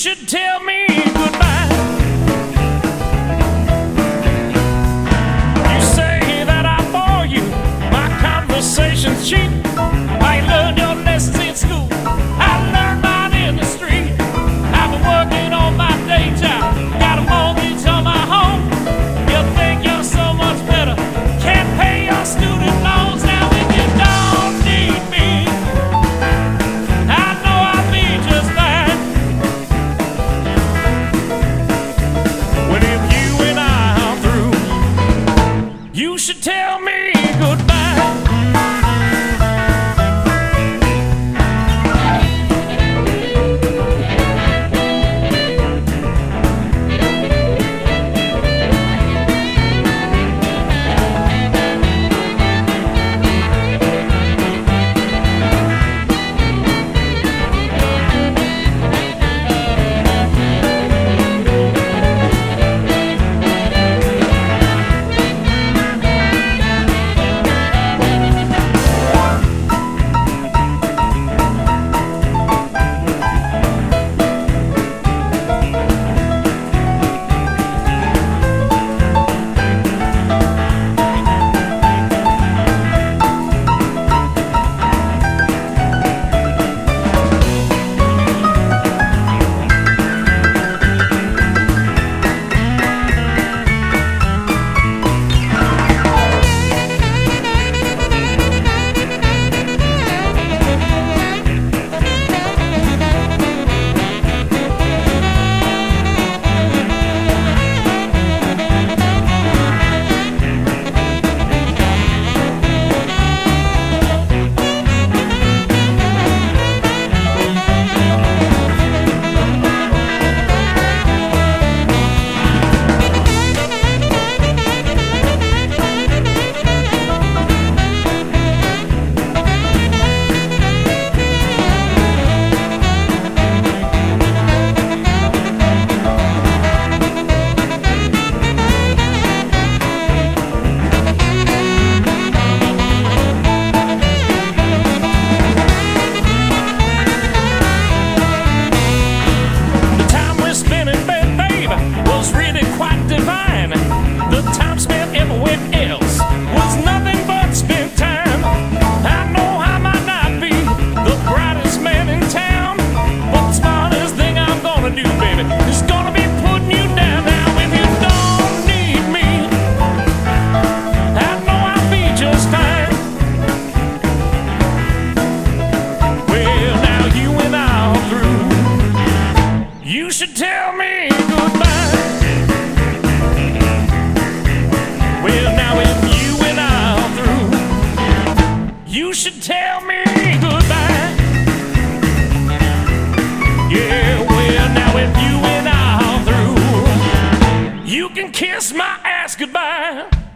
should tell me goodbye. You say that I bore you, my conversation's cheap. I learned your lessons in school, I learned mine in the street. I've been working on my day job, got a mortgage on my home. You think you're so much better, can't pay your student loans. Now if you don't need me, I know I'll be just fine. When if you and I are through, you should tell me goodbye. You should tell me goodbye. Well, now if you and I are through, you should tell me goodbye. Yeah, well, now if you and I are through, you can kiss my ass goodbye.